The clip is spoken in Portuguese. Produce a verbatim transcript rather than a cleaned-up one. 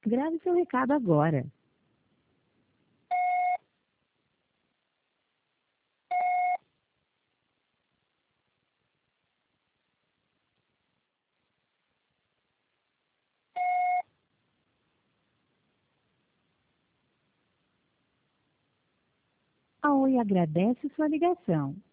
Grave seu recado agora. A Oi agradece sua ligação.